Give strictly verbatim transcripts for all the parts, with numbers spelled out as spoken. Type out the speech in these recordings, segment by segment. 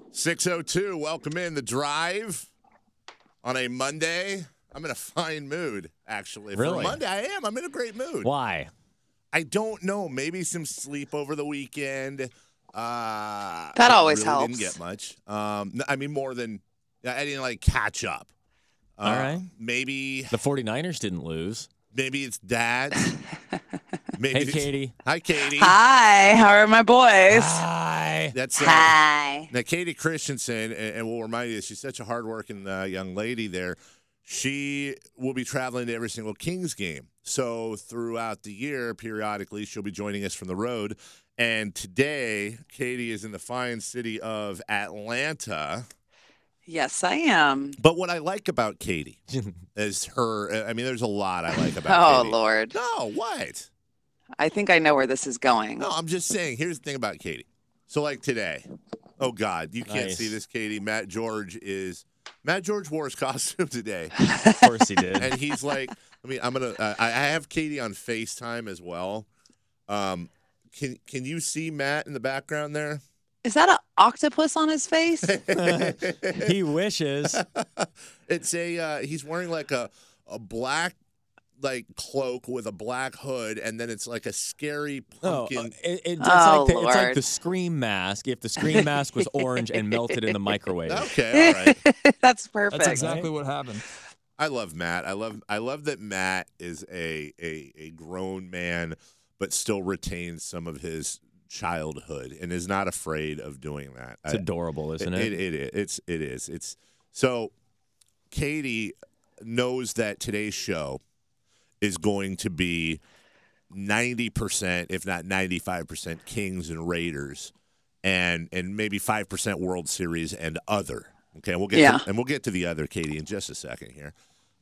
six oh two, welcome in the drive on a Monday. I'm in a fine mood, actually. Really? For a Monday, I am. I'm in a great mood. Why? I don't know. Maybe some sleep over the weekend. Uh, that always really helps. Didn't get much. Um, I mean, more than I didn't like catch up. Uh, All right. Maybe The 49ers didn't lose. maybe it's dad. Maybe Hey, it's- Katie. Hi, Katie. Hi, how are my boys? Hi. That's uh, Hi. Now, Katie Christensen, and, and we'll remind you, she's such a hardworking uh, young lady there. She will be traveling to every single Kings game. So throughout the year, periodically, she'll be joining us from the road. And today, Katie is in the fine city of Atlanta. Yes, I am. But what I like about Katie is her, I mean, there's a lot I like about Oh, Katie. Lord. No, what? I think I know where this is going. No, I'm just saying, here's the thing about Katie. So, like today, oh, God, you can't Nice. see this, Katie. Matt George is, Matt George wore his costume today. Of course he did. And he's like, I mean, I'm going to, uh, I I have Katie on FaceTime as well. Um, can Can you see Matt in the background there? Is that an octopus on his face? He wishes. It's a, uh, he's wearing like a, a black, like cloak with a black hood, and then it's like a scary Oh, uh, pumpkin. it, it- it's, Oh, like the, it's like Lord. the Scream mask. If the Scream mask was orange and melted in the microwave. Okay, all right. That's perfect. That's exactly what happened. I love Matt. I love I love that Matt is a, a a grown man, but still retains some of his childhood and is not afraid of doing that. It's I- adorable, isn't it? It, it, it it's it is. It's so Katie knows that today's show is going to be ninety percent, if not ninety-five percent, Kings and Raiders, and and maybe five percent World Series and other. Okay, we'll get Yeah. to, and we'll get to the other, Katie, in just a second here.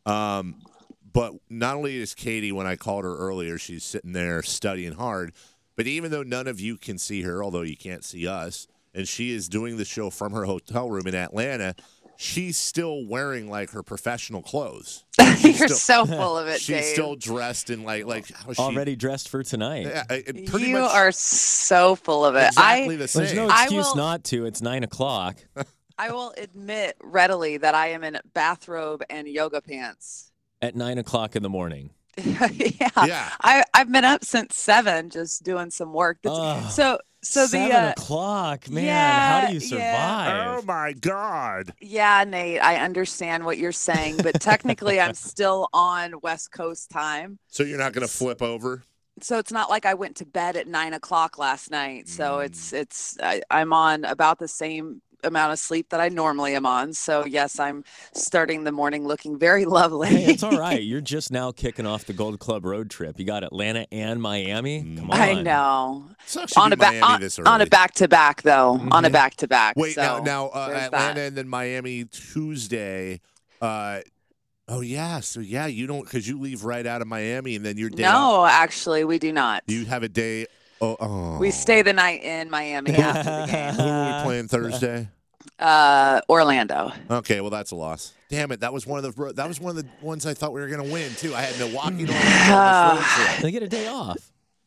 Um, but not only is Katie, when I called her earlier, she's sitting there studying hard. But even though none of you can see her, although you can't see us, and she is doing the show from her hotel room in Atlanta, she's still wearing like her professional clothes. She's You're still, so full of it, she's Dave. still dressed in like like how she, Already dressed for tonight. Yeah, it- pretty you much are so full of it. exactly I the same. There's no I excuse will- not to. It's nine o'clock. I will admit readily that I am in bathrobe and yoga pants. At nine o'clock in the morning. yeah. Yeah. I I've been up since seven, just doing some work. That's, Ugh. so so Seven the uh, o'clock, man. yeah, how do you yeah. Oh survive? my God! yeah, Nate, I understand what you're saying, but technically I'm still on West Coast time. So you're not going to flip over? So it's not like I went to bed at nine o'clock last night. So Mm. it's it's I, I'm on about the same amount of sleep that I normally am on. So yes, I'm starting the morning looking very lovely. Hey, it's all right. You're just now kicking off the Gold Club road trip. You got Atlanta and Miami. Come on. I know. Sucks to On be a, ba- Miami on, this on a early. back to back though. On a Mhm. back to back. Wait, now, so now uh, there's Atlanta that. and then Miami Tuesday. Uh, oh, yeah. So, yeah, you don't, because you leave right out of Miami and then your day off. No, actually, we do not. You have a day. Oh, oh. We stay the night in Miami after the game. Who are we playing Thursday? Uh, Orlando. Okay, well that's a loss. Damn it! That was one of the that was one of the ones I thought we were going to win too. I had Milwaukee and Orlando on this road trip. They get a day off.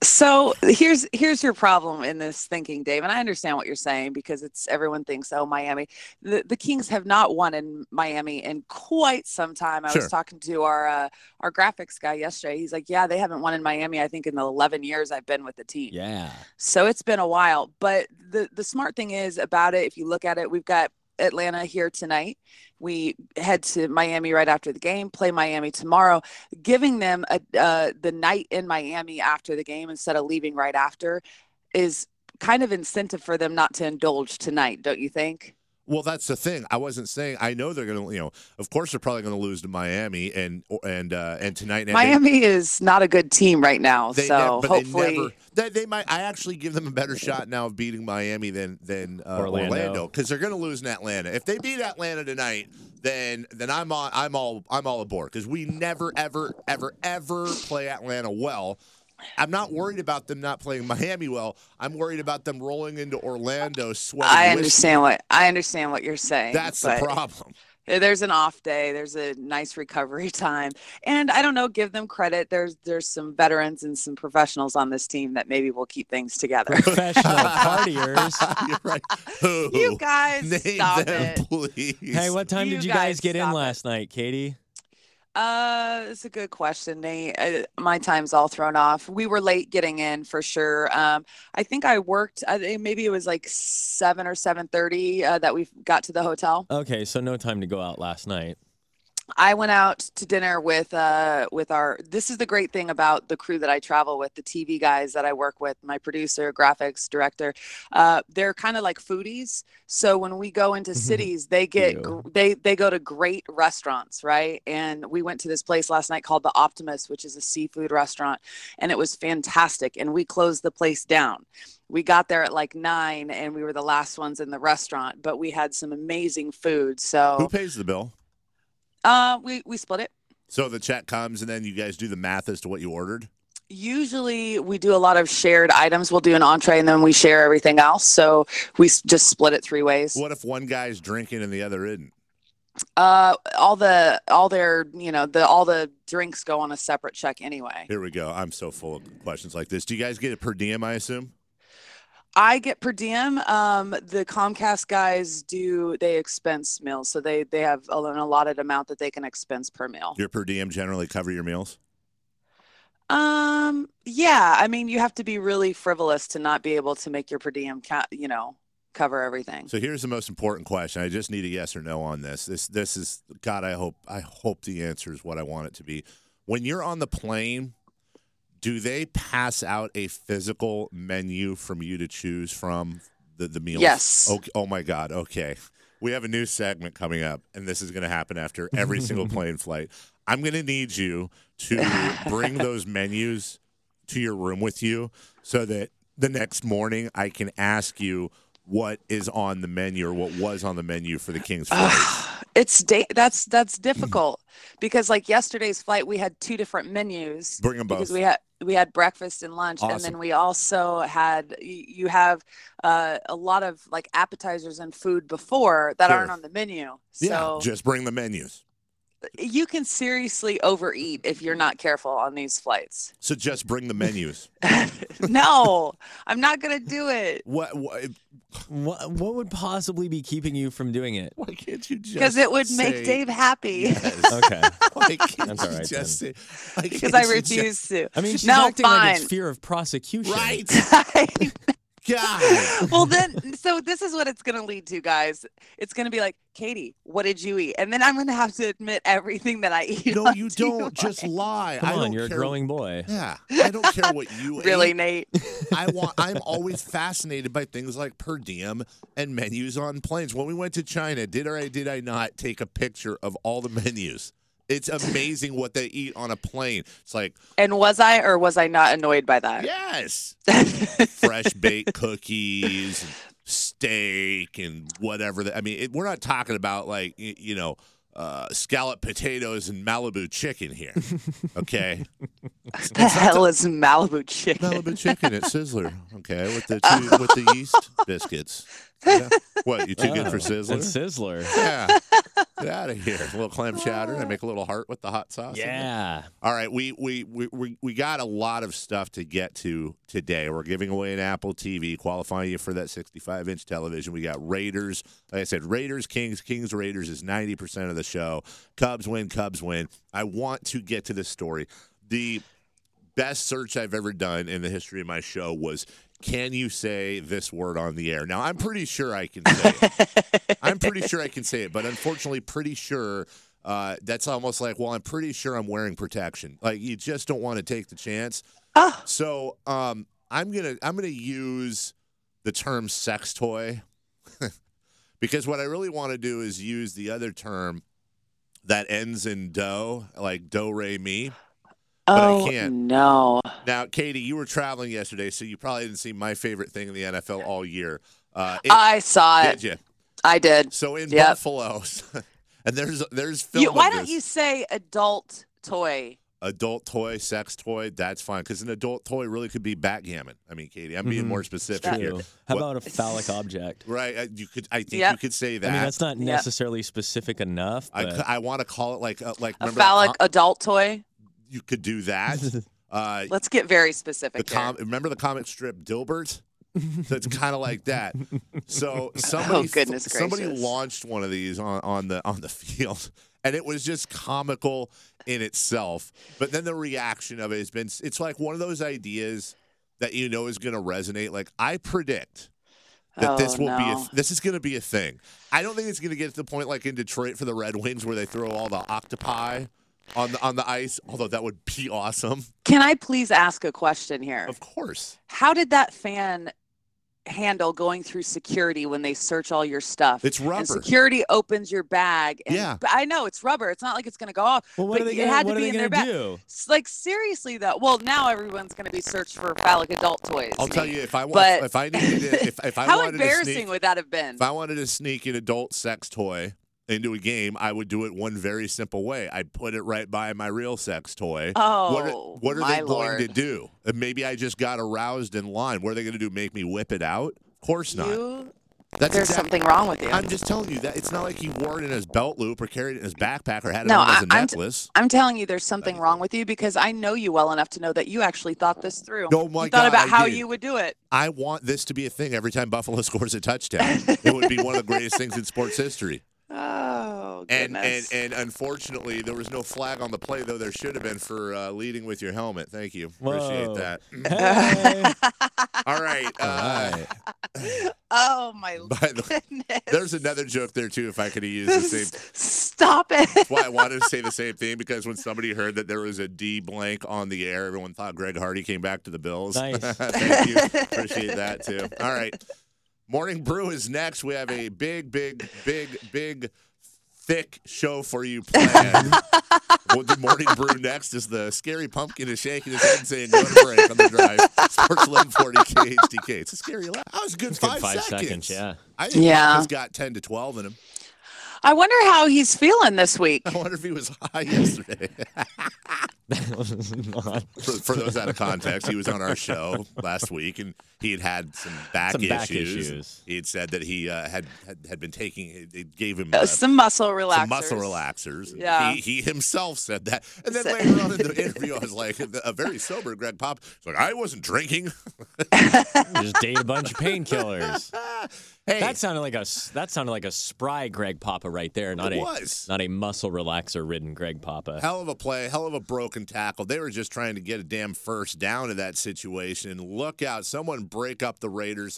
So here's here's your problem in this thinking, Dave, and I understand what you're saying because it's everyone thinks, oh, Miami. The the Kings have not won in Miami in quite some time. I Sure. was talking to our uh, our graphics guy yesterday. He's like, yeah, they haven't won in Miami. I think in the eleven years I've been with the team. Yeah. So it's been a while. But the the smart thing is about it, if you look at it, we've got Atlanta here tonight. We head to Miami right after the game, play Miami tomorrow, giving them a, uh, the night in Miami after the game instead of leaving right after is kind of incentive for them not to indulge tonight, don't you think? Well, that's the thing. I wasn't saying. I know they're going to. You know, of course they're probably going to lose to Miami and and uh, and tonight. And Miami is not a good team right now, They, so they, but hopefully. they, never, they, they might. I actually give them a better shot now of beating Miami than than uh, Orlando. Orlando because they're going to lose in Atlanta. If they beat Atlanta tonight, then then I'm on. I'm all. I'm all aboard because we never ever ever ever play Atlanta well. I'm not worried about them not playing Miami well. I'm worried about them rolling into Orlando sweating. I whiskey. understand what I understand what you're saying. That's the but problem. There's an off day. There's a nice recovery time. And I don't know, give them credit. There's there's some veterans and some professionals on this team that maybe will keep things together. Professional partiers. You're right. Who? You guys, Name stop them, it. please. Hey, what time You did you guys guys get in stop it. last night, Katie? Uh, it's a good question, Nate. Uh, my time's all thrown off. We were late getting in for sure. Um, I think I worked. I think maybe it was like seven or seven thirty uh, that we got to the hotel. Okay, so no time to go out last night. I went out to dinner with uh with our. This is the great thing about the crew that I travel with, the T V guys that I work with, my producer, graphics director. Uh, they're kind of like foodies. So when we go into cities, they get Ew. gr- they they go to great restaurants, right? And we went to this place last night called the Optimist, which is a seafood restaurant, and it was fantastic. And we closed the place down. We got there at like nine, and we were the last ones in the restaurant. But we had some amazing food. Who So pays the bill? uh, we we split it. So the check comes, and then you guys do the math as to what you ordered? Usually we do a lot of shared items. We'll do an entree and then we share everything else. So we s- just split it three ways. What if one guy's drinking and the other isn't? Uh, all the, all their, you know, the, all the drinks go on a separate check anyway. Here we go. I'm so full of questions like this. Do you guys get it per diem, I assume? I get per diem. Um, the Comcast guys do, they expense meals. So they, they have a- an allotted amount that they can expense per meal. Your per diem generally cover your meals? Um, yeah, I mean, you have to be really frivolous to not be able to make your per diem, ca- you know, cover everything. So here's the most important question. I just need a yes or no on this. This this is God, I hope I hope the answer is what I want it to be. When you're on the plane, do they pass out a physical menu from you to choose from the, the meals? Yes. Okay. Oh my God. Okay. We have a new segment coming up, and this is going to happen after every single plane flight. I'm going to need you to bring those menus to your room with you so that the next morning I can ask you what is on the menu or what was on the menu for the King's flight. It's da- that's that's difficult because like yesterday's flight we had two different menus Bring them both. because we had we had breakfast and lunch and Awesome. then we also had y- you have uh, a lot of like appetizers and food before that Sure. aren't on the menu. Yeah, So just bring the menus. you can seriously overeat if you're not careful on these flights. So just bring the menus. No, I'm not gonna do it What? What? What, what would possibly be keeping you from doing it? Why can't you just? because it would say make Dave happy. Yes. Okay. Why can't That's all you right, just say? why Because can't I you just- refuse to. I mean, she's No, acting like it's fine. fear of prosecution. Right. I God. well then so this is what it's going to lead to, guys. It's going to be like, Katie, what did you eat? And then I'm going to have to admit everything that I eat. No, on you T V. don't. Just lie. Come I on, don't you're care. a growing boy. Yeah, I don't care what you Really, ate. Nate? I want. I'm always fascinated by things like per diem and menus on planes. When we went to China, did or did I not take a picture of all the menus? It's amazing what they eat on a plane. It's like, And was I or was I not annoyed by that? yes, fresh baked cookies, and steak, and whatever. The, I mean, it, we're not talking about like y- you know. Uh, scalloped potatoes and Malibu chicken here. Okay. the hell is Malibu chicken? Malibu chicken at Sizzler. Okay, with the two, with the yeast biscuits. Yeah. What, you too good for Oh, Sizzler? It's Sizzler. Yeah. Get out of here. A little clam chowder. I make a little heart with the hot sauce. in it. Yeah. All right, we, we we we we got a lot of stuff to get to today. We're giving away an Apple T V, qualifying you for that sixty-five inch television. We got Raiders. Like I said, Raiders, Kings, Kings, Raiders is ninety percent of the show. Cubs win, Cubs win. I want to get to this story. The best search I've ever done in the history of my show was, can you say this word on the air? Now, I'm pretty sure I can say it. I'm pretty sure I can say it, but unfortunately, pretty sure uh, that's almost like, well, I'm pretty sure I'm wearing protection. Like, you just don't want to take the chance. Oh, So um, I'm gonna I'm gonna use the term sex toy because what I really want to do is use the other term that ends in do, like do re mi. But I oh can't. no. Now, Katie, you were traveling yesterday, so you probably didn't see my favorite thing in the N F L all year. Uh, it- I saw did it. you? I did. So in Yep. Buffalo, and there's there's film. You, why of don't this. you say adult toy? adult toy, sex toy, that's fine. Because an adult toy really could be backgammon. I mean, Katie, I'm being mm-hmm. more specific here. How what, about a phallic object? Right. Uh, you could. I think yep. you could say that. I mean, that's not yep. necessarily specific enough. I, But... I want to call it like uh, like a phallic com- adult toy. You could do that. uh, Let's get very specific. The com- remember the comic strip Dilbert? So it's kind of like that. So somebody, oh, goodness gracious. somebody launched one of these on, on the on the field, and it was just comical in itself. But then the reaction of it has been, it's like one of those ideas that you know is going to resonate. Like, I predict that oh, this will no. be a, this is going to be a thing. I don't think it's going to get to the point like in Detroit for the Red Wings where they throw all the octopi on the on the ice, although that would be awesome. Can I please ask a question here? Of course. How did that fan handle going through security when they search all your stuff? It's rubber. And security opens your bag. And, yeah. I know it's rubber. It's not like it's going to go off. Well, what but are they it gonna, had what to are be they in their gonna bag. do? Like, seriously though. Well, now everyone's going to be searched for phallic adult toys. I'll tell you if I want. But if I needed to, if if I how wanted embarrassing to sneak, would that have been? If I wanted to sneak an adult sex toy into a game, I would do it one very simple way. I'd put it right by my real sex toy. Oh, what are, what are my they Lord. going to do? Maybe I just got aroused in line. What are they going to do? Make me whip it out? Of course not. You, That's there's exactly, something wrong with you. I'm just telling you that it's not like he wore it in his belt loop or carried it in his backpack or had it no, on as a I, necklace. I'm, t- I'm telling you, there's something wrong with you because I know you well enough to know that you actually thought this through. Oh my you thought God, about I how did. you would do it. I want this to be a thing every time Buffalo scores a touchdown. It would be one of the greatest things in sports history. Oh, And, and goodness. and unfortunately, there was no flag on the play, though there should have been for uh, leading with your helmet. Thank you. Appreciate Whoa. that. Hey. All right. Uh, All right. Oh, my by the, goodness. there's another joke there, too, if I could have used the same. Stop it. That's why I wanted to say the same thing, because when somebody heard that there was a D blank on the air, everyone thought Greg Hardy came back to the Bills. Nice. Thank you. Appreciate that, too. All right. Morning Brew is next. We have a big, big, big, big, thick show for you planned. Well, the Morning Brew next is the scary pumpkin is shaking his head and saying, go to break on the drive. Sports eleven forty K H D K. It's a scary laugh. That was a good, five, good five seconds. seconds. Yeah. I think Yeah. He's got ten to twelve in him. I wonder how he's feeling this week. I wonder if he was high yesterday. for, for those out of context, he was on our show last week, and he had had some back, Some issues. back issues. He had said that he uh, had, had had been taking. It gave him Uh, uh, some muscle relaxers. some muscle relaxers. Yeah. He, he himself said that. And then Sa- later on in the interview, I was like, a very sober Greg Pop. He's like, I wasn't drinking. Just ate a bunch of painkillers. Hey, That sounded like a that sounded like a spry Greg Papa right there, not it a was. not a muscle relaxer ridden Greg Papa. Hell of a play, hell of a broken tackle. They were just trying to get a damn first down in that situation. And look out, someone break up the Raiders.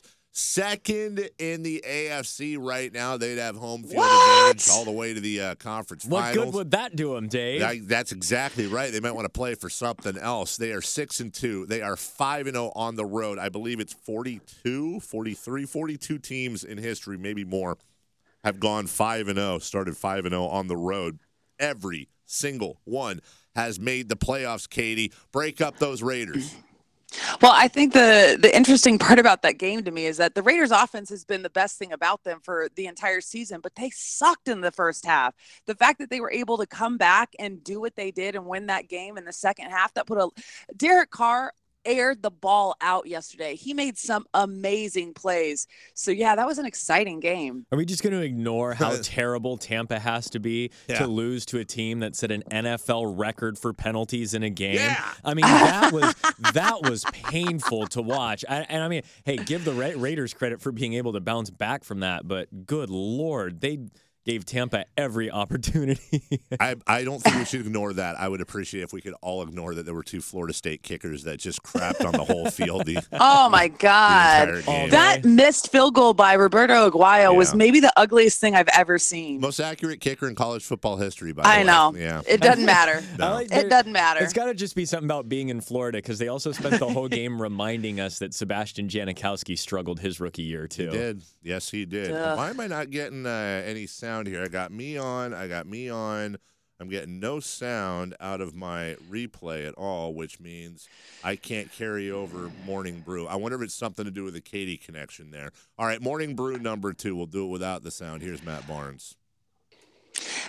Second in the A F C right now. They'd have home field What? advantage all the way to the uh, conference What finals. good would that do him, Dave? That- that's exactly right. They might want to play for something else. They are six and two. They are five and zero on the road. I believe it's forty-two, forty-three, forty-two teams in history, maybe more, have gone five and zero. Started five and zero on the road. Every single one has made the playoffs. Katie, break up those Raiders. Well, I think the the interesting part about that game to me is that the Raiders offense has been the best thing about them for the entire season, but they sucked in the first half. The fact that they were able to come back and do what they did and win that game in the second half, that put a Derek Carr aired the ball out yesterday. He made some amazing plays. So yeah, that was an exciting game. Are we just going to ignore how terrible Tampa has to be Yeah. to lose to a team that set an N F L record for penalties in a game? Yeah. I mean, that was that was painful to watch. I, and I mean, hey, give the Ra- Raiders credit for being able to bounce back from that, but good Lord, they gave Tampa every opportunity. I, I don't think we should ignore that. I would appreciate if we could all ignore that there were two Florida State kickers that just crapped on the whole field. The, Oh my God. the entire game. That missed field goal by Roberto Aguayo was Yeah. maybe the ugliest thing I've ever seen. Most accurate kicker in college football history, by the I way. know. Yeah. It doesn't matter. No. I like It their- doesn't matter. It's got to just be something about being in Florida because they also spent the whole game reminding us that Sebastian Janikowski struggled his rookie year, too. He did. Yes, he did. Ugh. Why am I not getting uh, any sound here? I got me on. I got me on. I'm getting no sound out of my replay at all, which means I can't carry over Morning Brew. I wonder if it's something to do with the Katie connection there. All right, Morning Brew number two. We'll do it without the sound. Here's Matt Barnes.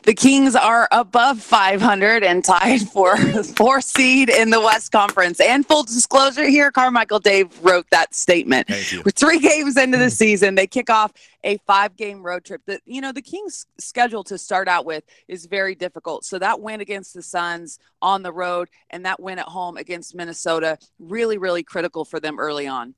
The Kings are above five hundred and tied for fourth seed in the West Conference. And full disclosure here, Carmichael Dave wrote that statement. Thank you. We're three games into the season. They kick off a five-game road trip. That, you know, the Kings' schedule to start out with is very difficult. So that win against the Suns on the road and that win at home against Minnesota, really, really critical for them early on.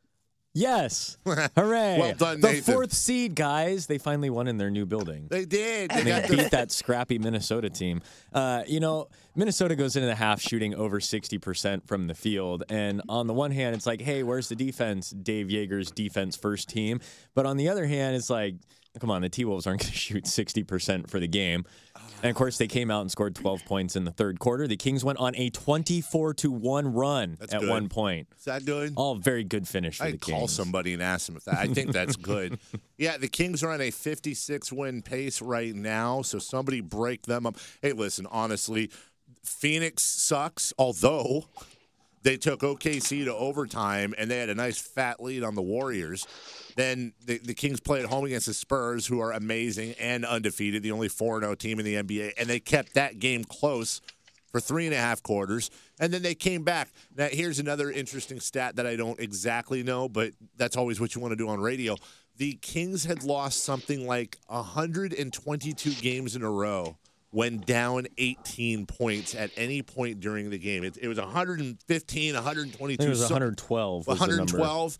Yes. Hooray. Well done, the Nathan. fourth seed, guys. They finally won in their new building. They did. They And got they the beat that scrappy Minnesota team. Uh, you know, Minnesota goes into the half shooting over sixty percent from the field. And on the one hand, it's like, hey, where's the defense? Dave Yeager's defense first team. But on the other hand, it's like, come on, the T-Wolves aren't going to shoot sixty percent for the game. And, of course, they came out and scored twelve points in the third quarter. The Kings went on a twenty-four to one run That's at good. one point. Is that good? All very good finish for I the call Kings. somebody and ask them if that. I think that's good. Yeah, the Kings are on a fifty-six win pace right now, so somebody break them up. Hey, listen, honestly, Phoenix sucks, although they took O K C to overtime and they had a nice fat lead on the Warriors. Then the, the Kings play at home against the Spurs, who are amazing and undefeated, the only four and oh team in the N B A, and they kept that game close for three and a half quarters, and then they came back. Now, here's another interesting stat that I don't exactly know, but that's always what you want to do on radio. The Kings had lost something like one hundred twenty-two games in a row when down eighteen points at any point during the game. It, it was one hundred fifteen, one hundred twenty-two. I think it was so- one hundred twelve. Was one hundred the number. twelve,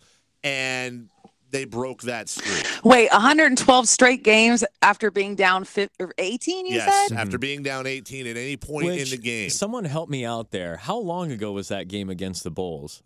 and they broke that streak. Wait, one hundred twelve straight games after being down fifteen, or eighteen, you Yes, said? after being down eighteen at any point Which, in the game. Someone help me out there. How long ago was that game against the Bulls?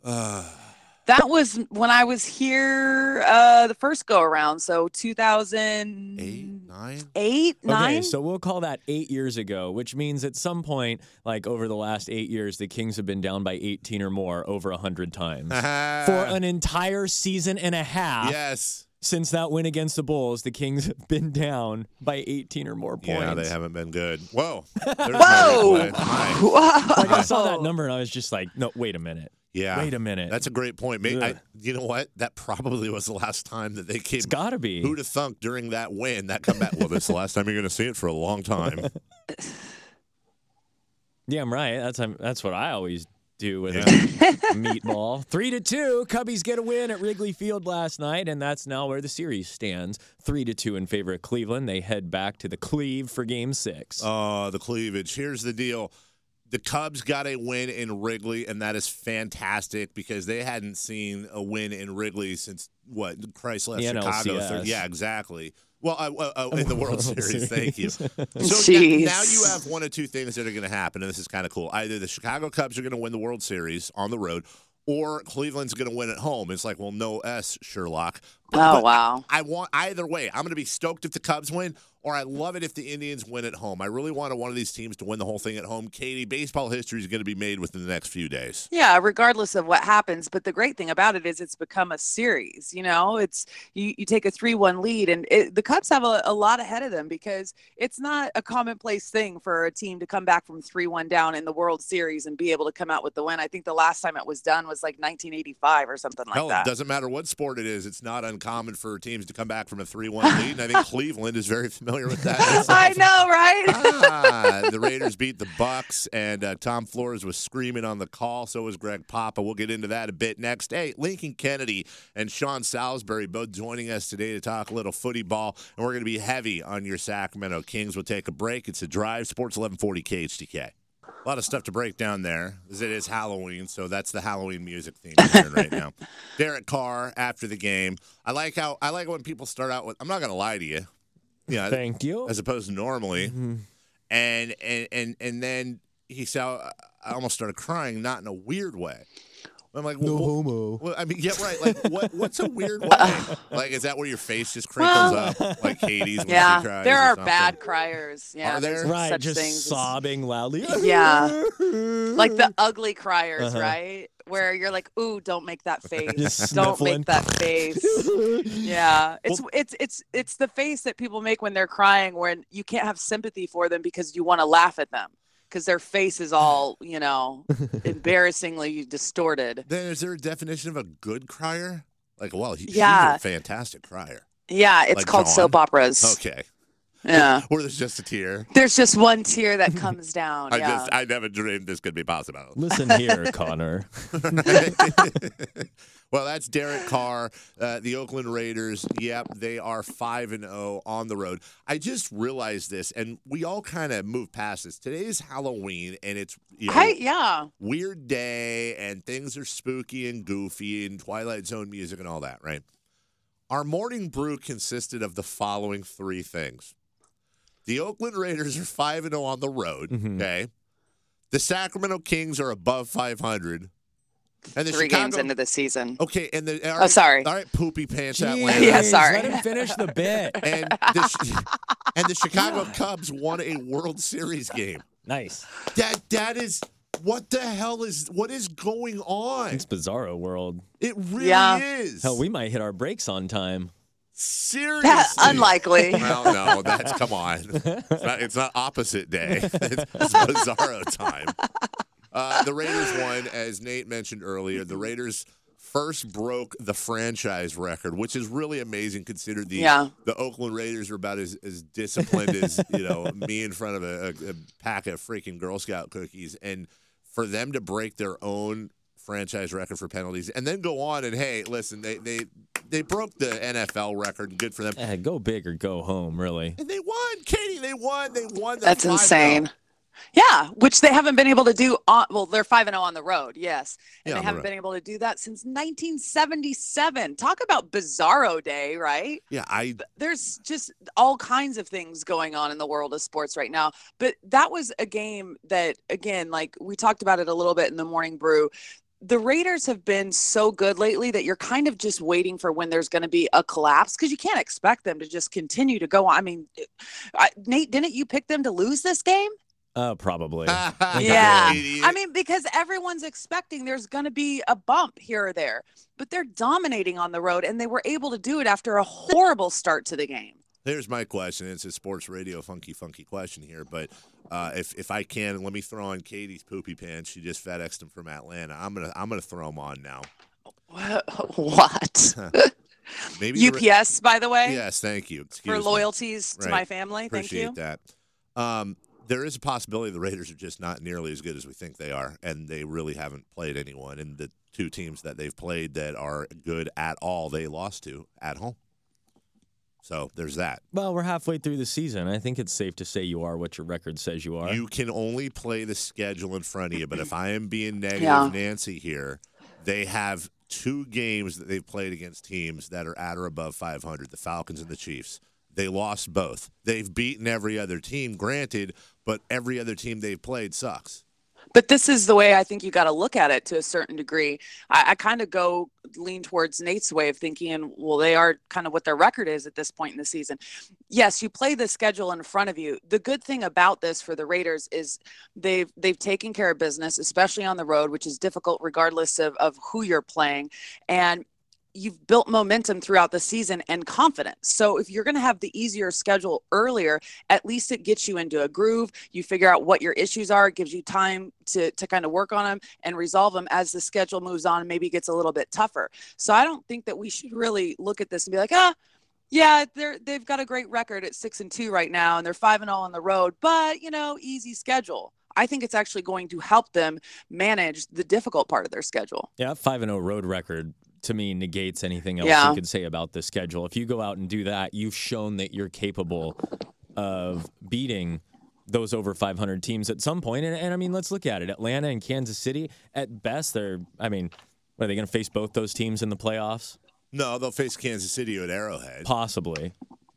That was when I was here uh, the first go around. So two thousand Eight, nine? eight, nine. Okay, so we'll call that eight years ago, which means at some point, like over the last eight years, the Kings have been down by eighteen or more over one hundred times. For an entire season and a half. Yes. Since that win against the Bulls, the Kings have been down by eighteen or more points. Yeah, they haven't been good. Whoa. There's my Whoa. replay. Hi. Wow. Like I saw that number and I was just like, no, wait a minute. Yeah. Wait a minute. That's a great point. Maybe, I, Ugh. you know what? That probably was the last time that they came. It's got to be. Who'd have thunk during that win, that comeback? Well, this is the last time you're going to see it for a long time. Yeah, I'm right. That's that's what I always do with Yeah. a meatball. Three to two. Cubbies get a win at Wrigley Field last night, and that's now where the series stands. Three to two in favor of Cleveland. They head back to the Cleve for Game Six. Oh, the cleavage. Here's the deal. The Cubs got a win in Wrigley, and that is fantastic because they hadn't seen a win in Wrigley since, what, Christ left The Chicago. N L C S. Yeah, exactly. Well, uh, uh, uh, in the World World Series, thank you. So Jeez. now, now you have one of two things that are going to happen, and this is kind of cool. Either the Chicago Cubs are going to win the World Series on the road, or Cleveland's going to win at home. It's like, well, no S, Sherlock. Oh, But wow. I want either way. I'm going to be stoked if the Cubs win, or I love it if the Indians win at home. I really wanted one of these teams to win the whole thing at home. Katie, baseball history is going to be made within the next few days. Yeah, regardless of what happens. But the great thing about it is it's become a series. You know, it's you, you take a three one lead, and it, the Cubs have a, a lot ahead of them because it's not a commonplace thing for a team to come back from three one down in the World Series and be able to come out with the win. I think the last time it was done was like nineteen eighty-five or something like Hell, that. it doesn't matter what sport it is. It's not uncommon for teams to come back from a three one lead, and I think Cleveland is very familiar with that. I know, right? ah, the Raiders beat the Bucks, and uh, Tom Flores was screaming on the call. So was Greg Papa. We'll get into that a bit next. Hey, Lincoln Kennedy and Sean Salisbury both joining us today to talk a little footy ball, and we're going to be heavy on your Sacramento Kings. We'll take a break. It's a drive. Sports eleven forty K H T K. A lot of stuff to break down there, as it is Halloween, so that's the Halloween music theme we're hearing right now. Derek Carr after the game. I like how I like when people start out with, I'm not going to lie to you. Yeah, Thank you. as opposed to normally. Mm-hmm. And and and and then he said, I almost started crying, not in a weird way. I'm like, well, No well, homo. well, I mean, yeah, right. Like, what? What's a weird way? Like, is that where your face just crinkles Well, up, like Katie's when Yeah, she cries? there or are something? bad criers. Yeah, Are there? there's Right, such just things as- sobbing loudly. Yeah. like the ugly criers, Uh-huh. right? Where you're like, "Ooh, don't make that face. Just don't sniffling. make that face." Yeah, it's it's it's it's the face that people make when they're crying, when you can't have sympathy for them because you want to laugh at them because their face is all, you know, embarrassingly distorted. Then is there a definition of a good crier? Like, well, he, Yeah. she's a fantastic crier. Yeah, it's Like called John? soap operas. Okay. Yeah. Where there's just a tear. There's just one tear that comes down. I yeah. just I never dreamed this could be possible. Listen here, Connor. Well, that's Derek Carr, uh, the Oakland Raiders. Yep, they are five and zero on the road. I just realized this, and we all kind of moved past this. Today is Halloween, and it's you know, I, yeah. weird day, and things are spooky and goofy, and Twilight Zone music and all that, right? Our morning brew consisted of the following three things: the Oakland Raiders are five and zero on the road. Mm-hmm. Okay, the Sacramento Kings are above five hundred. And the Three Chicago, games into the season. Okay, and the all Oh, right, sorry. all right, poopy pants Jeez, Atlanta. Yeah, sorry. Let him finish the bit. And the, and the Chicago Cubs won a World Series game. Nice. That that is what the hell is what is going on? It's Bizarro world. It really Yeah. is. Hell, we might hit our brakes on time. Seriously. That, unlikely. Well, no, that's come on. It's not, it's not opposite day. It's, it's Bizarro time. Uh, the Raiders won, as Nate mentioned earlier. The Raiders first broke the franchise record, which is really amazing considering the Yeah. the Oakland Raiders are about as, as disciplined as you know me in front of a, a, a pack of freaking Girl Scout cookies, and for them to break their own franchise record for penalties and then go on and hey, listen, they they they broke the N F L record. Good for them. Eh, go big or go home, really. And they won, Katie. They won. They won. The That's five insane. oh. Yeah, which they haven't been able to do on, well, they're five and oh on the road, yes. And Yeah, they on the haven't road. been able to do that since nineteen seventy-seven. Talk about Bizarro Day, right? Yeah, I There's just all kinds of things going on in the world of sports right now. But that was a game that, again, like we talked about it a little bit in the morning brew. The Raiders have been so good lately that you're kind of just waiting for when there's going to be a collapse because you can't expect them to just continue to go on. I mean, I, Nate, didn't you pick them to lose this game? Uh, probably. Yeah. Idiot. I mean, because everyone's expecting there's going to be a bump here or there, but they're dominating on the road, and they were able to do it after a horrible start to the game. Here's my question. It's a sports radio funky, funky question here, but uh, if if I can, let me throw on Katie's poopy pants. She just FedExed them from Atlanta. I'm gonna I'm gonna throw them on now. What? Maybe U the P S, by the way, Yes, thank you. Excuse for me. loyalties to Right. my family. Appreciate Thank you. that. Um, there is a possibility the Raiders are just not nearly as good as we think they are, and they really haven't played anyone. And the two teams that they've played that are good at all, they lost to at home. So there's that. Well, we're halfway through the season. I think it's safe to say you are what your record says you are. You can only play the schedule in front of you, but if I am being negative Yeah. Nancy here, they have two games that they've played against teams that are at or above five hundred, the Falcons and the Chiefs. They lost both. They've beaten every other team, granted, but every other team they've played sucks. But this is the way I think you got to look at it to a certain degree. I, I kind of go lean towards Nate's way of thinking, well, they are kind of what their record is at this point in the season. Yes, you play the schedule in front of you. The good thing about this for the Raiders is they've they've taken care of business, especially on the road, which is difficult regardless of, of who you're playing. And you've built momentum throughout the season and confidence. So if you're going to have the easier schedule earlier, at least it gets you into a groove. You figure out what your issues are. It gives you time to, to kind of work on them and resolve them as the schedule moves on and maybe gets a little bit tougher. So I don't think that we should really look at this and be like, ah, yeah, they're, they've got a great record at six and two right now, and they're five and all on the road, but you know, easy schedule. I think it's actually going to help them manage the difficult part of their schedule. Yeah, five and oh road record to me negates anything else Yeah. you could say about the schedule. If you go out and do that, you've shown that you're capable of beating those over five hundred teams at some point. And, and I mean, let's look at it. Atlanta and Kansas City, at best, they're, I mean, are they going to face both those teams in the playoffs? No, they'll face Kansas City at Arrowhead. Possibly.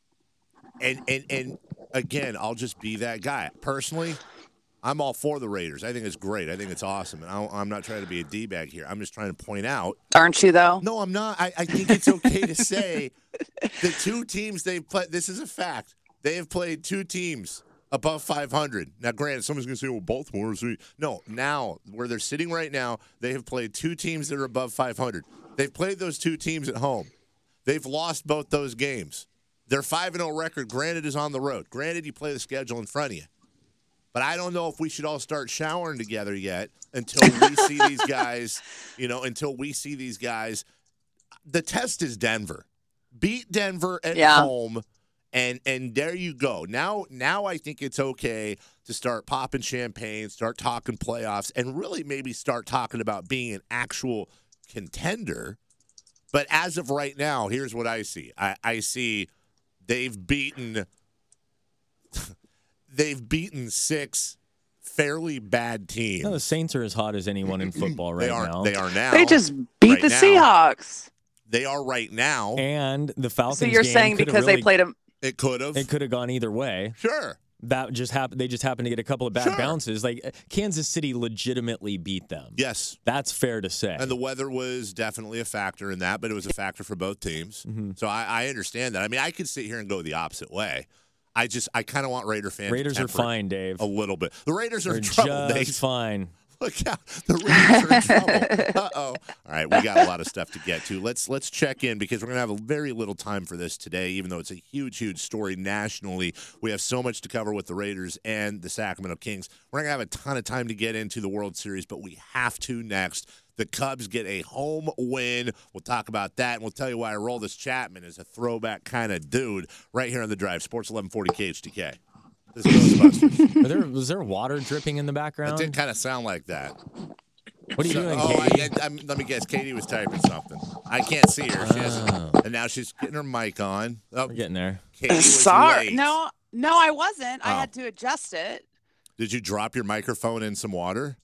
And and and again, I'll just be that guy. Personally, I'm all for the Raiders. I think it's great. I think it's awesome. And I, I'm not trying to be a D-bag here. I'm just trying to point out. Aren't you, though? No, I'm not. I, I think it's okay to say the two teams they've played. This is a fact. They have played two teams above five hundred. Now, granted, someone's going to say, well, Baltimore is. No, now, where they're sitting right now, they have played two teams that are above five hundred. They've played those two teams at home. They've lost both those games. Their five and oh record, granted, is on the road. Granted, you play the schedule in front of you. But I don't know if we should all start showering together yet until we see these guys, you know, until we see these guys. The test is Denver. Beat Denver at Yeah. home And and there you go. Now now I think it's okay to start popping champagne, start talking playoffs, and really maybe start talking about being an actual contender. But as of right now, here's what I see. I, I see they've beaten they've beaten six fairly bad teams. No, the Saints are as hot as anyone in football right they are, now. They are now. They just beat right the now. Seahawks. They are right now. And the Falcons. So you're game saying could've because really, they played them. It could have. it could have gone either way. Sure. That just happened. They just happened to get a couple of bad Sure. bounces. Like Kansas City legitimately beat them. Yes. That's fair to say. And the weather was definitely a factor in that, but it was a factor for both teams. Mm-hmm. So I, I understand that. I mean, I could sit here and go the opposite way. I just, I kind of want Raider fans Raiders to are temper fine, Dave. a little bit. The Raiders are They're in trouble. They, just fine. look out. The Raiders are in trouble. Uh-oh. All right, we got a lot of stuff to get to. Let's let's check in because we're going to have a very little time for this today, even though it's a huge, huge story nationally. We have so much to cover with the Raiders and the Sacramento Kings. We're not going to have a ton of time to get into the World Series, but we have to next. The Cubs get a home win. We'll talk about that, and we'll tell you why Aroldis Chapman is a throwback kind of dude right here on The Drive. Sports eleven forty K H T K. This is Ghostbusters. Are there, was there water dripping in the It background? did kind of sound like that. What are you So- doing, oh, Katie? I, I, I'm- let me guess. Katie was typing something. I can't see her. She has, Oh. and now she's getting her mic on. Oh, We're getting there. Katie was Sorry. late. No, no, I wasn't. I Oh. had to adjust it. Did you drop your microphone in some water?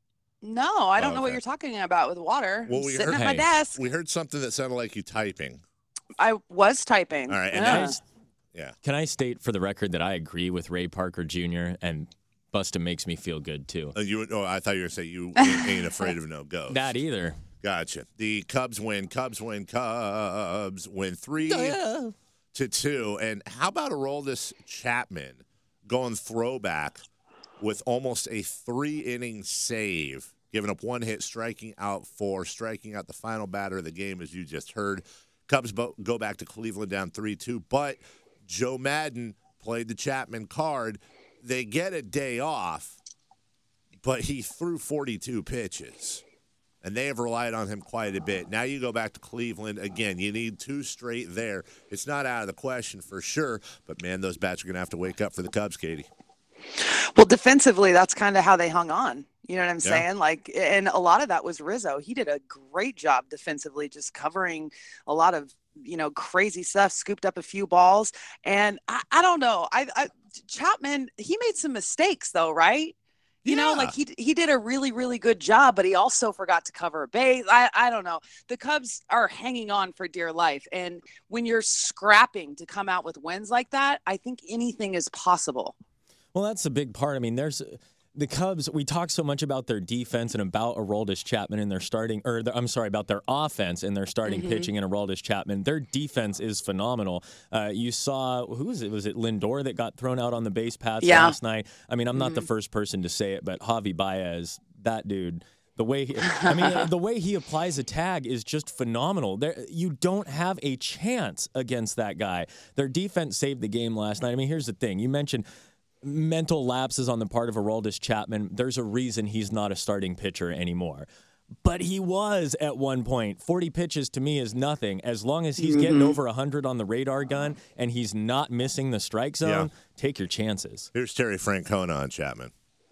No, I don't Oh, know what okay. you're talking about with water. Well, I'm we sitting heard- at my Hey. desk. We heard something that sounded like you typing. I was typing. All right, and Yeah. now- Yeah. Can I state for the record that I agree with Ray Parker Junior and Busta makes me feel good too. Uh, you, oh, I thought you were going to say you ain't, ain't afraid of no ghosts. That either. Gotcha. The Cubs win. Cubs win. Cubs win three to two. And how about Aroldis Chapman going throwback with almost a three-inning save, giving up one hit, striking out four, striking out the final batter of the game, as you just heard. Cubs bo- go back to Cleveland down three two, but Joe Madden played the Chapman card. They get a day off, but he threw forty-two pitches. And they have relied on him quite a bit. Now you go back to Cleveland. Again, you need two straight there. It's not out of the question for sure. But, man, those bats are going to have to wake up for the Cubs, Katie. Well, defensively, that's kind of how they hung on. You know what I'm Yeah. saying? Like, and a lot of that was Rizzo. He did a great job defensively, just covering a lot of, you know, crazy stuff, scooped up a few balls. And I, I don't know. I, I Chapman, he made some mistakes though, right? You know, Yeah. like he he did a really, really good job, but he also forgot to cover a base. I, I don't know. The Cubs are hanging on for dear life. And when you're scrapping to come out with wins like that, I think anything is possible. Well, that's a big part. I mean, there's the Cubs. We talk so much about their defense and about Aroldis Chapman and their starting, or the, I'm sorry, about their offense and their starting Mhm. pitching and Aroldis Chapman. Their defense is phenomenal. Uh, you saw who was it? Was it Lindor that got thrown out on the base paths Yeah. last night? I mean, I'm not the first person to say it, but Javi Baez, that dude. The way he, I mean, the way he applies a tag is just phenomenal. There, you don't have a chance against that guy. Their defense saved the game last night. I mean, here's the thing: you mentioned mental lapses on the part of Aroldis Chapman. There's a reason he's not a starting pitcher anymore. But he was at one point. forty pitches to me is nothing. As long as he's getting over one hundred on the radar gun and he's not missing the strike zone, Yeah. take your chances. Here's Terry Francona on Chapman.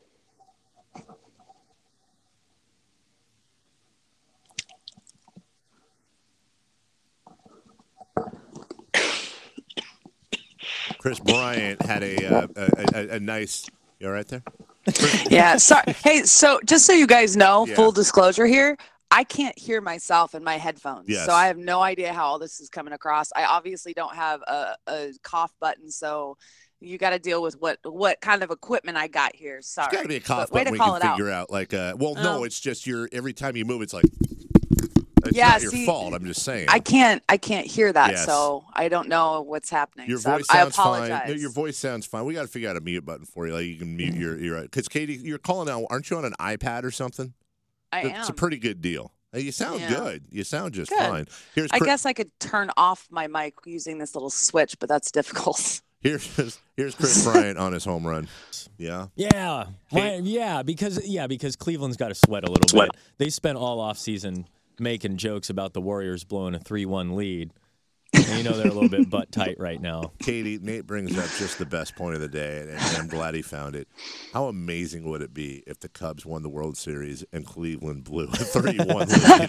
Chris Bryant had a uh, a, a, a nice. You all right there? Yeah. Sorry. Hey, so just so you guys know, Yeah. full disclosure here, I can't hear myself in my headphones. Yes. So I have no idea how all this is coming across. I obviously don't have a, a cough button, so you got to deal with what what kind of equipment I got here. Sorry. It's got to be a cough But way button to we call can it out. figure out. Like, uh, well, no, Oh. it's just your every time you move, it's like. It's Yeah, not your see, fault. I'm just saying. I can't I can't hear that, Yes. so I don't know what's happening. Your so voice I, I sounds fine. apologize. No, your voice sounds fine. We got to figure out a mute button for you. Like you can mute your your because Katie, you're calling out. Aren't you on an iPad or something? I It's a am. pretty good deal. Hey, you sound Yeah. good. You sound just Good. fine. Here's I Chris, guess I could turn off my mic using this little switch, but that's difficult. here's here's Chris Bryant on his home run. Yeah. Yeah, Why- yeah, because yeah, because Cleveland's got to sweat a little Sweat. bit. They spent all offseason making jokes about the Warriors blowing a three one lead. And you know they're a little bit butt tight right now. Katie, Nate brings up just the best point of the day, and, and I'm glad he found it. How amazing would it be if the Cubs won the World Series and Cleveland blew a three one lead?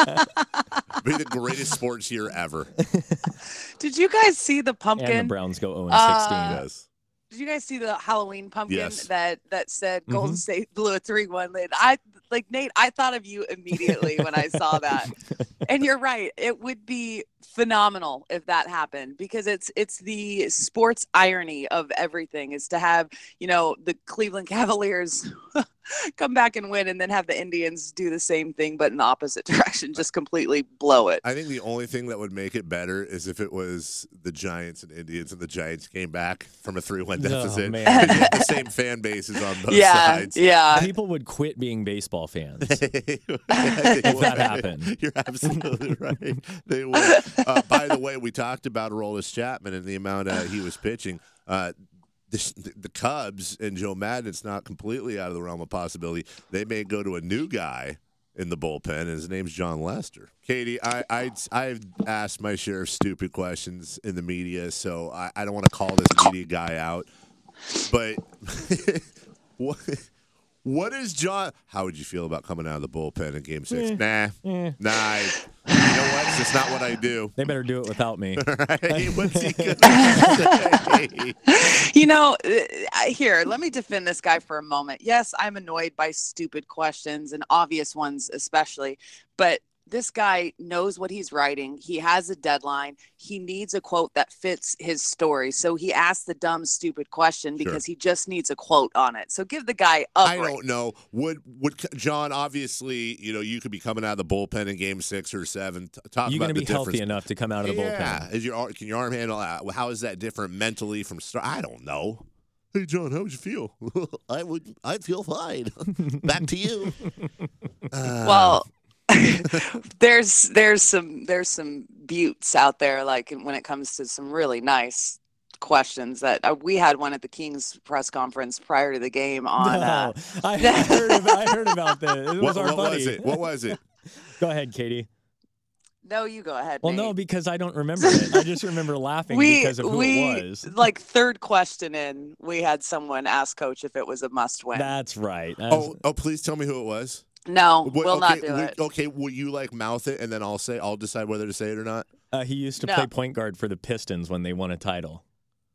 Be the greatest sports year ever. Did you guys see the pumpkin? And the Browns go oh and sixteen. Uh, Yes. Did you guys see the Halloween pumpkin Yes. that that said Golden Mhm. State blew a three one lead? I like Nate. I thought of you immediately when I saw that, and you're right. It would be phenomenal if that happened because it's it's the sports irony of everything is to have you know the Cleveland Cavaliers come back and win, and then have the Indians do the same thing but in the opposite direction, just completely blow it. I think the only thing that would make it better is if it was the Giants and Indians, and the Giants came back from a three one deficit. man. 'Cause you have the same fan bases on both Yeah, sides. yeah. People would quit being baseball fans. if that happened. You're absolutely right. They would. Uh, by the way, we talked about Aroldis Chapman and the amount uh, he was pitching. Uh, this, the Cubs and Joe Madden, it's not completely out of the realm of possibility. They may go to a new guy in the bullpen, and his name's John Lester. Katie, I, I, I've asked my share of stupid questions in the media, so I, I don't want to call this media guy out. But what, what is John? How would you feel about coming out of the bullpen in Game Six? Eh, nah, eh. nah. I, you know what? It's just not what I do. They better do it without me. Right? What's he gonna say? You know, uh, here, let me defend this guy for a moment. Yes, I'm annoyed by stupid questions and obvious ones, especially, but this guy knows what he's writing. He has a deadline. He needs a quote that fits his story. So he asked the dumb, stupid question because Sure. he just needs a quote on it. So give the guy a I break. don't know. Would would John? Obviously, you know, you could be coming out of the bullpen in Game Six or Seven. T- talk You're about going to the be healthy difference. enough to come out of the Yeah, bullpen. is your ar- can your arm handle? Uh, how is that different mentally from start? I don't know. Hey John, how would you feel? I would. I feel fine. Back to you. Uh, Well, there's there's some there's some buttes out there, like when it comes to some really nice questions that uh, we had one at the Kings press conference prior to the game on. No, Uh, I, heard about, I heard about this. It what, was our what buddy. was it? What was it? Go ahead, Katie. no, you go ahead. Well, Nate. no, because I don't remember it. I just remember laughing we because of who we it was. like third question in, we had someone ask Coach if it was a must win. That's right. That's- Oh, oh, please tell me who it was. no, What- we'll not okay, do will- it. Okay, will you like mouth it and then I'll say I'll decide whether to say it or not? uh, he used to No. play point guard for the Pistons when they won a title.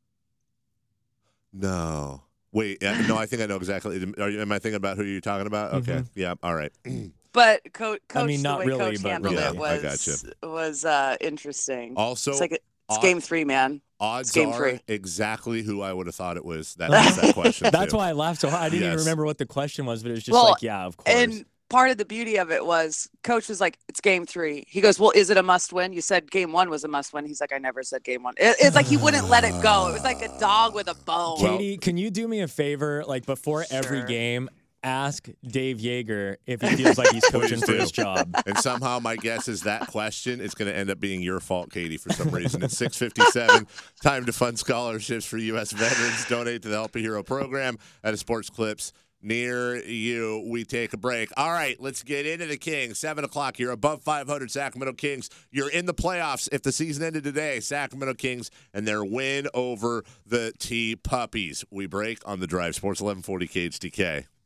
No. Wait, yeah, no, I think I know exactly. Are you, am I thinking about who you're talking about? Okay, Mhm. yeah, all right. But Co- Coach, mean, not the way really, Coach but handled really. it Yeah, I was was uh, interesting. Also, it's like it's odd- game three, man. odds game are three. exactly who I would have thought it was. That asked that question. That's too. why I laughed so hard. I didn't even Yes. remember what the question was, but it was just Well, like, yeah, of course. And part of the beauty of it was Coach was like, it's game three. He goes, well, is it a must win? You said game one was a must win. He's like, I never said game one. It, it's like he wouldn't let it go. It was like a dog with a bone. Katie, can you do me a favor? Like before every Sure. game, ask Dave Yeager if he feels like he's coaching Please for do. his job. And somehow my guess is that question is going to end up being your fault, Katie, for some reason. It's six fifty-seven. Time to fund scholarships for U S veterans. Donate to the Help a Hero program at a Sports Clips near you. We take a break. All right, let's get into the Kings. seven o'clock. You're above five hundred, Sacramento Kings. You're in the playoffs. If the season ended today, Sacramento Kings and their win over the T Puppies. We break on the drive. Sports eleven forty K H T K.